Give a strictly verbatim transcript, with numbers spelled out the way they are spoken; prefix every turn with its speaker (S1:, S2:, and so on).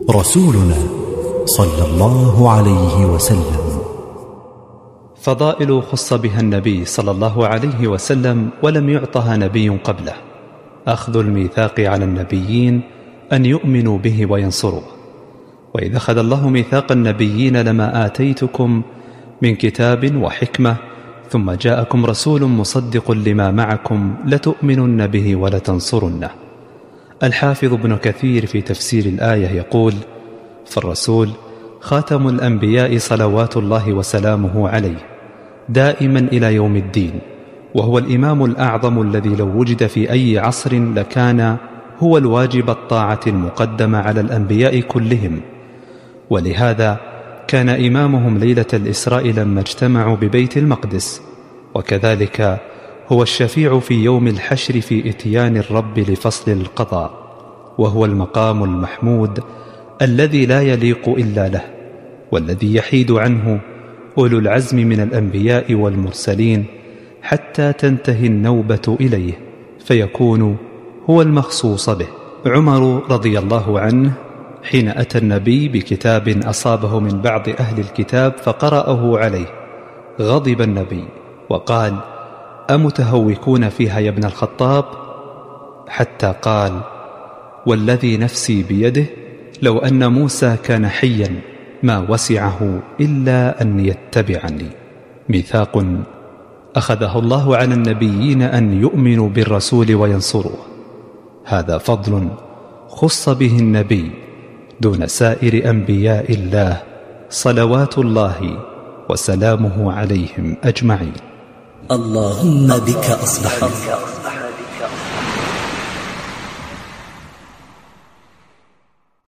S1: رسولنا صلى الله عليه وسلم.
S2: فضائل خص بها النبي صلى الله عليه وسلم ولم يعطها نبي قبله: أخذ الميثاق على النبيين أن يؤمنوا به وينصروه. وإذا أخذ الله ميثاق النبيين لما آتيتكم من كتاب وحكمة ثم جاءكم رسول مصدق لما معكم لتؤمنن به ولتنصرنه. الحافظ ابن كثير في تفسير الآية يقول: فالرسول خاتم الأنبياء صلوات الله وسلامه عليه دائما إلى يوم الدين، وهو الإمام الأعظم الذي لو وجد في أي عصر لكان هو الواجب الطاعة المقدمة على الأنبياء كلهم. ولهذا كان إمامهم ليلة الإسراء لما اجتمعوا ببيت المقدس، وكذلك هو الشفيع في يوم الحشر في إتيان الرب لفصل القضاء، وهو المقام المحمود الذي لا يليق إلا له، والذي يحيد عنه أولو العزم من الأنبياء والمرسلين حتى تنتهي النوبة إليه فيكون هو المخصوص به. عمر رضي الله عنه حين أتى النبي بكتاب أصابه من بعض أهل الكتاب فقرأه عليه غضب النبي وقال: أمتهوكون فيها يا ابن الخطاب؟ حتى قال: والذي نفسي بيده لو أن موسى كان حيا ما وسعه إلا أن يتبعني. ميثاق أخذه الله على النبيين أن يؤمنوا بالرسول وينصروه، هذا فضل خص به النبي دون سائر أنبياء الله صلوات الله وسلامه عليهم أجمعين.
S1: اللهم بك أصبحنا